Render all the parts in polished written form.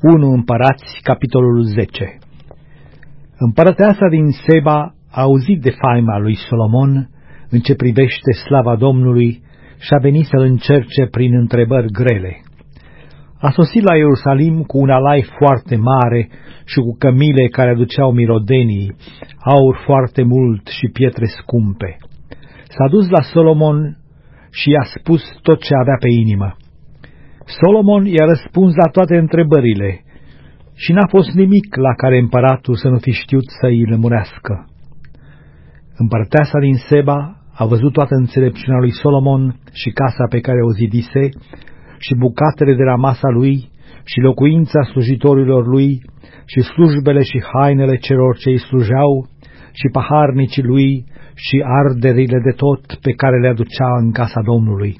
1 Împărați, capitolul 10. Împărăteasa din Seba a auzit de faima lui Solomon în ce privește slava Domnului și a venit să-l încerce prin întrebări grele. A sosit la Ierusalim cu un alai foarte mare și cu cămile care aduceau mirodenii, aur foarte mult și pietre scumpe. S-a dus la Solomon și i-a spus tot ce avea pe inimă. Solomon i-a răspuns la toate întrebările și n-a fost nimic la care împăratul să nu fi știut să-i lămurească. Împărăteasa din Seba a văzut toată înțelepciunea lui Solomon și casa pe care o zidise și bucatele de la masa lui și locuința slujitorilor lui și slujbele și hainele celor ce îi slujeau și paharnicii lui și arderile de tot pe care le aducea în casa Domnului.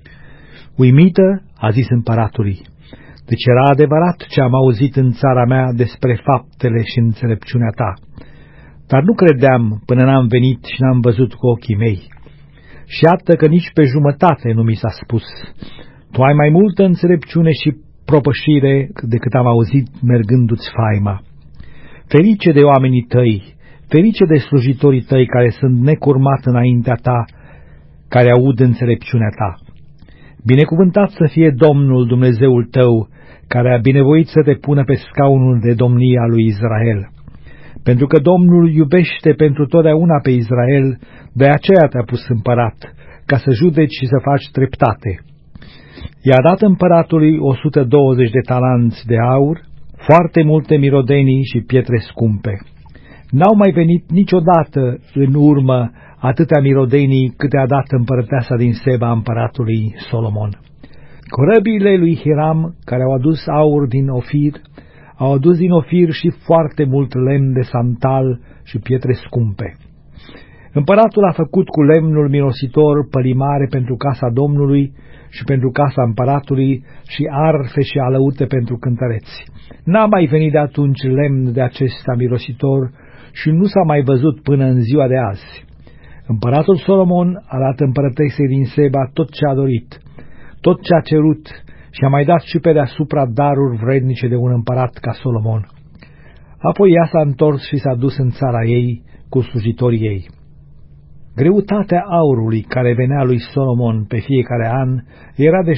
Uimită, a zis împăratului, deci era adevărat ce am auzit în țara mea despre faptele și înțelepciunea ta, dar nu credeam până n-am venit și n-am văzut cu ochii mei. Și iată că nici pe jumătate nu mi s-a spus. Tu ai mai multă înțelepciune și propășire decât am auzit mergându-ți faima. Ferice de oamenii tăi, ferice de slujitorii tăi care sunt necurmat înaintea ta, care aud înțelepciunea ta. Binecuvântat să fie Domnul Dumnezeul tău, care a binevoit să te pună pe scaunul de domnie a lui Israel. Pentru că Domnul iubește pentru totdeauna pe Israel, de aceea te-a pus împărat, ca să judeci și să faci dreptate. I-a dat împăratului 120 de talanți de aur, foarte multe mirodenii și pietre scumpe. N-au mai venit niciodată în urmă atâtea mirodenii câte a dat împărăteasa din Seba împăratului Solomon. Corăbiile lui Hiram, care au adus aur din Ofir, au adus din Ofir și foarte mult lemn de santal și pietre scumpe. Împăratul a făcut cu lemnul mirositor pălimare pentru casa Domnului și pentru casa împăratului și arfe și alăute pentru cântăreți. N-a mai venit de atunci lemn de acesta mirositor și nu s-a mai văzut până în ziua de azi. Împăratul Solomon a dat împărătesei din Seba tot ce a dorit, tot ce a cerut și a mai dat și pe deasupra daruri vrednice de un împărat ca Solomon. Apoi ea s-a întors și s-a dus în țara ei cu slujitorii ei. Greutatea aurului care venea lui Solomon pe fiecare an era de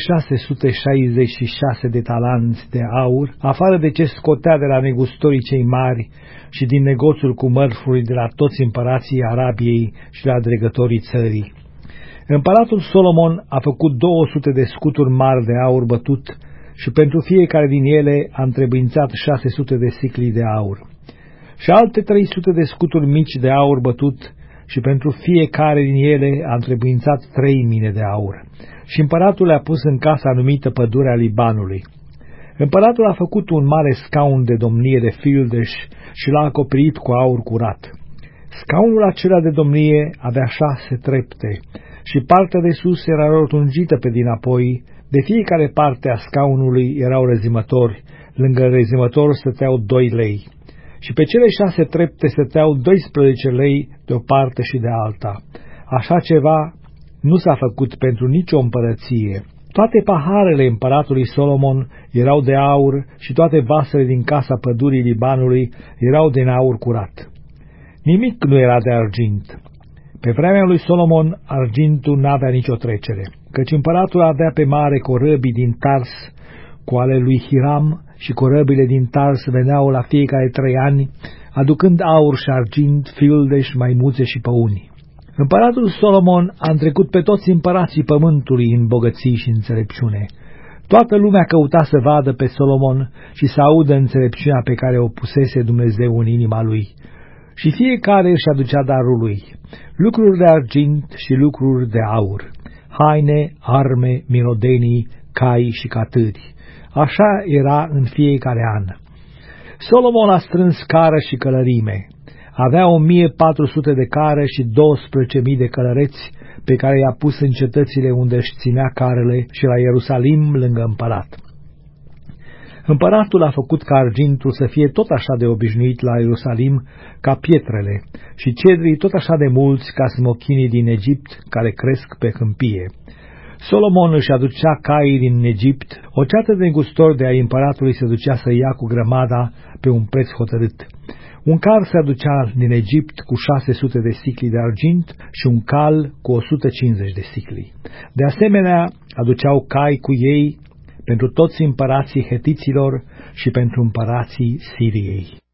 666 de talanți de aur, afară de ce scotea de la negustorii cei mari și din negoțul cu mărfuri de la toți împărații Arabiei și la dregătorii țării. Împăratul Solomon a făcut 200 de scuturi mari de aur bătut și pentru fiecare din ele a întrebuințat 600 de sicli de aur. Și alte 300 de scuturi mici de aur bătut și pentru fiecare din ele a întrebuințat 3000 de aur. Și împăratul le-a pus în casa numită Pădurea Libanului. Împăratul a făcut un mare scaun de domnie de fildeș și l-a acoperit cu aur curat. Scaunul acela de domnie avea 6 trepte și partea de sus era rotunjită pe dinapoi. De fiecare parte a scaunului erau rezimători, lângă rezimător stăteau 2 lei. Și pe cele 6 trepte stăteau 12 lei de o parte și de alta. Așa ceva nu s-a făcut pentru nicio împărăție. Toate paharele împăratului Solomon erau de aur și toate vasele din casa Pădurii Libanului erau din aur curat. Nimic nu era de argint. Pe vremea lui Solomon argintul n-avea nicio trecere, căci împăratul avea pe mare corăbii din Tars cu ale lui Hiram și corăbile din Tars veneau la fiecare 3 ani, aducând aur și argint, fildeș, maimuțe și păuni. Împăratul Solomon a întrecut pe toți împărații pământului în bogății și înțelepciune. Toată lumea căuta să vadă pe Solomon și să audă înțelepciunea pe care o pusese Dumnezeu în inima lui. Și fiecare își aducea darul lui, lucruri de argint și lucruri de aur, haine, arme, mirodenii, cai și catâri. Așa era în fiecare an. Solomon a strâns cară și călărime. Avea 1400 de care și 12.000 de călăreți pe care i-a pus în cetățile unde își ținea carele și la Ierusalim lângă împărat. Împăratul a făcut ca argintul să fie tot așa de obișnuit la Ierusalim ca pietrele și cedrii tot așa de mulți ca smochinii din Egipt care cresc pe câmpie. Solomon își aducea caii din Egipt, o ceată de negustori de ai împăratului se ducea să ia cu grămada pe un preț hotărât. Un cal se aducea din Egipt cu 600 de sicli de argint și un cal cu 150 de sicli. De asemenea, aduceau cai cu ei pentru toți împărații hetiților și pentru împărații Siriei.